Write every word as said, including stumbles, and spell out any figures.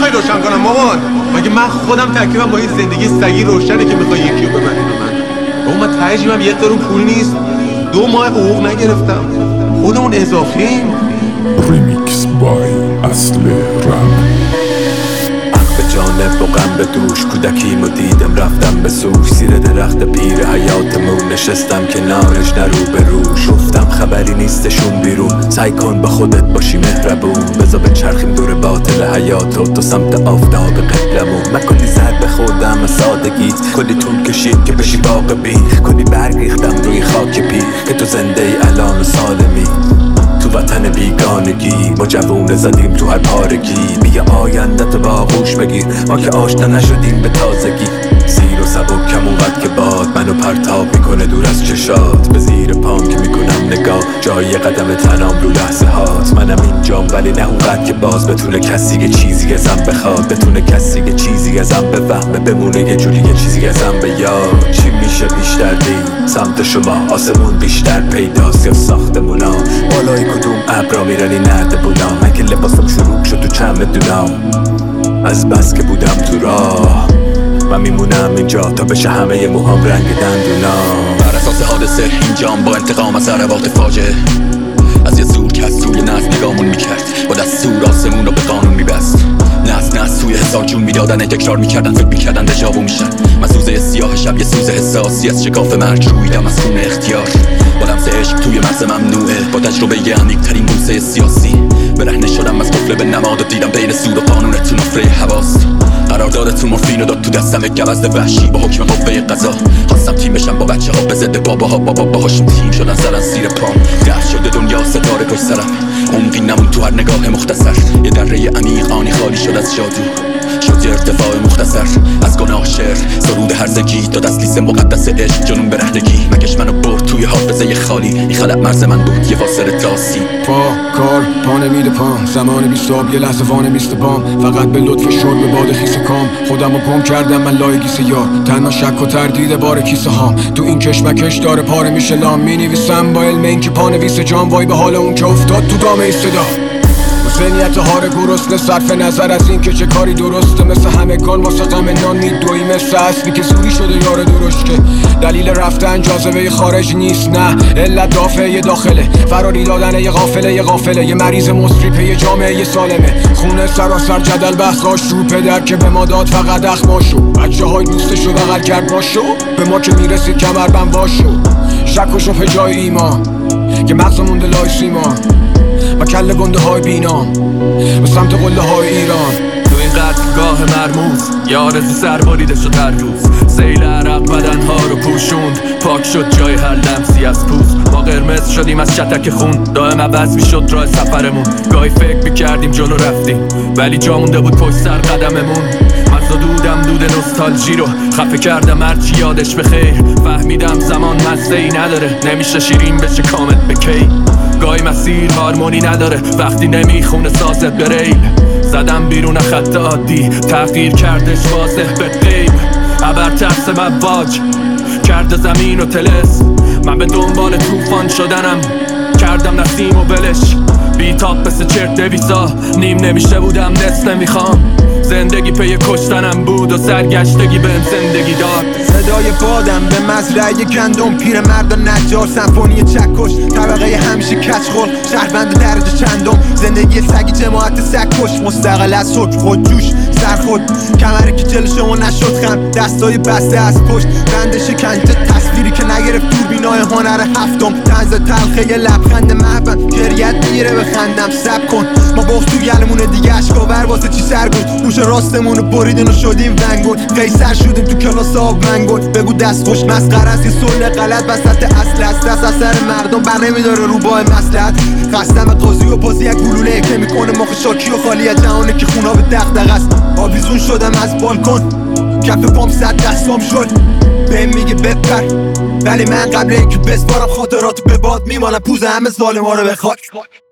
میخوای روشن کنم مامان؟ مگه من خودم ترکیبم با این زندگی سگی روشنه که میخوای یکی رو ببری به من؟ بابا من تهجیبم یک قرون پول نیست، دو ماه حقوق نگرفتم، خودمون اضافیم. ریمیکس بای اصل رپ. جانب و غم به دوش کودکیمو دیدم رفتم به سوش زیر درخت پیر حیاتمون نشستم کنارش نرو به روش گفتم خبری نیستشون بیرون سعی کن با خودت باشی مهربون بذار به چرخیم دور باطل حیات و تو سمت آفتاب قبلمون من کلی زد به خودم از سادگیت کلی طول کشید که بشی واقعی کلی برگ ریختم روی خاک پیر که تو زنده ای الان و سالمی تو وطن بیگانگی ما جوونه زدیم تو هر پارگی بیا آیندت با آغوش بگیر ما که آشنا نشدیم به تازگی زیر و سبک کم اونقدر که باد منو پرتاب میکنه دور از چشات به زیر پام که میکنم نگاه جای قدم تنام رو لحظه هات منم اینجام ولی نه اونقدر که باز بتونه کسی که چیزی ازم بخواد بتونه کسی که چیزی ازم بفهمه بمونه یه جوری یه چیزی ازم به یاد چی میشه بیشتر دید سمت شما آسمون بیشتر پیداست یا ساختمونا بالای کدوم ابرا میرنی نرد بونا من که لباسم شروع شد تو چمدونا از بس که بودم تو راه من میمونم اینجا تا بشه همه موهام رنگ دندونا بر اساس حادثه اینجام با انتقام از ضربات فاجعه از یه زور که از توی نسل نگامون میکرد با دستور آسمون رو به قانون میبست نسل نسل توی هزار جون میدادن تکرار میکردن فکر میکردن دژاوو میشن من سوزه سیاه شب یه سوز حساسی از شکاف مرگ رویدم از خون اختیار با لمس عشق توی مرز ممنوعه با تجربه یه عمیق ترین بوسه سیاسی برهنه شدم از قفل به نماد و دیدم بین سود و قانون تو نفره حواس قراردادتون مورفین و داد تو دستم گوزد وحشی با حکم قوه قضا خواستم تیم بشم با بچه ها به ضد باباها بابا باهاشون تیم شدن زدن زیر پام دست شده دنیا ستاره پشت سرم عمقی نمون تو هر نگاه مختصر یه دره عمیق آنی خالی شد از جادو شد یه ارتفاع مختصر از گناه شعر سرود هرزگی تا دستلیس مقدس عشق جنون برهنگی مکش منو برد توی حافظه خالی این خلق مرز من بود یه فاصله تاسی پا کار پا نمیده پام زمان بیستاب یه لحظه وانه میست بام فقط به لطف شد به باد خیس کام خودم رو گم کردم من لای گیسه یار تنها شک و تردید بار کیسه هام تو این کشمکش داره پاره میشه لام می نویسم با علم این که پا نویس جام وای به حال اون که افتاد تو دام ای صدا ذهنیت هار گرسنه صرف نظر از این که چه کاری درسته مثل همگان واسه غم نان میدوی مثل اصلی که زوری شده یار درشت که دلیل رفتن جاذبه خارج نیست نه علت دافعه داخله فراری دادن یه غافله یه غافله یه مریض مصری یه جامعه سالمه خونه سراسر جدل بحثاش رو پدر که به ما داد فقط اخماشو بچه های دوستشو بغل کرد باشو به ما که میرسید کمر بند واشو شک و شبه جای ایمان که مغز مونده لای سیما و کل گنده های بینام به سمت قله های ایران تو این قتلگاه مرموز یه آرزو سر بریده شد هر روز سیل عرق بدنها رو پوشوند پاک شد جای هر لمسی از پوست ما قرمز شدیم از شتک خون دائم عوض میشد راه سفرمون گاهی فکر میکردیم جلو رفتیم ولی جا مونده بود پشت سر قدممون من دودم دود نوستالژی رو خفه کردم هرچی یادش بخیر فهمیدم زمان مزه ای نداره نمیشه شیرین بشه کامل بکی گاهی مسیر هارمونی نداره وقتی نمیخونه سازت به ریل زدم بیرون خط عادی تغییر کردش واضح به غیب ابر ترس مواج کرده زمین و تلس من به دنبال طوفان شدنم کردم نسیم و بلش بیتاب مثل چرت دویزا نیم نمیشه بودم نصف نمیخوام زندگی پی کشتنم بود و سرگشتگی بهم زندگی داد صدای بادم به مزرعه گندم پیر مرد و نجار سمفونی چکش طبقه همیشه کچخور شهروند درجه چندم زندگی سگی جماعت سگکش مستقل از حکم خود جوش سر خود کمره که جل شما نشد خم دستای بسته از پشت بند شکنجه تصویری که نگرفت دوربینای هنر هفتم طنز تلخه یه لبخند محبن گریت میره بخندم سب کن ما بخت تو گلمونه دیگه اشکاور واسه چی سر بود گوش راستمونو بریدن و شدیم ونگون قیصر شدیم تو کلاس آب منگون بگو دست خوش مسخره است یه سل غلط وسط اصل است دست از سر مردم بر نمیداره رو با مصلحت قسم قاضی و بازی یک گلوله که میکنه مخ شاکی و خالی از جهانه که خونا به دغدغه است آویزون شدم از بالکن کف پام صد دستام شد بهم میگه بپر ولی من قبل اینکه بسپارم خاطراتو به باد میمانم پوز همه ظالما رو به خاک